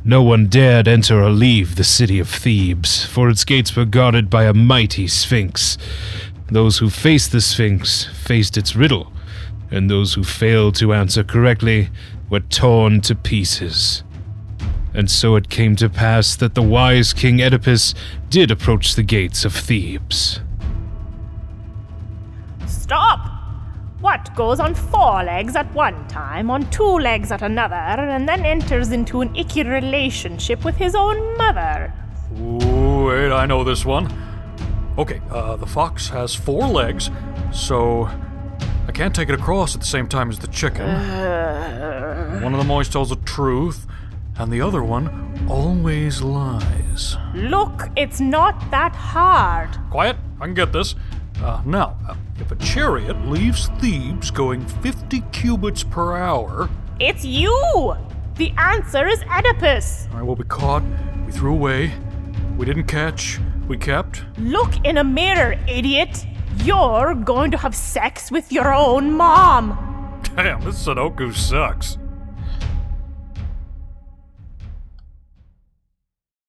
No one dared enter or leave the city of Thebes, for its gates were guarded by a mighty sphinx. Those who faced the sphinx faced its riddle, and those who failed to answer correctly were torn to pieces. And so it came to pass that the wise King Oedipus did approach the gates of Thebes. Stop! What goes on 4 legs at one time, on 2 legs at another, and then enters into an icky relationship with his own mother? Ooh, wait, I know this one. Okay, the fox has 4 legs, so I can't take it across at the same time as the chicken. One of them always tells the truth, and the other one always lies. Look, it's not that hard. Quiet, I can get this. Now, if a chariot leaves Thebes going 50 cubits per hour... It's you! The answer is Oedipus! All right, well, we caught, we threw away, we didn't catch, we kept... Look in a mirror, idiot! You're going to have sex with your own mom! Damn, this Sudoku sucks.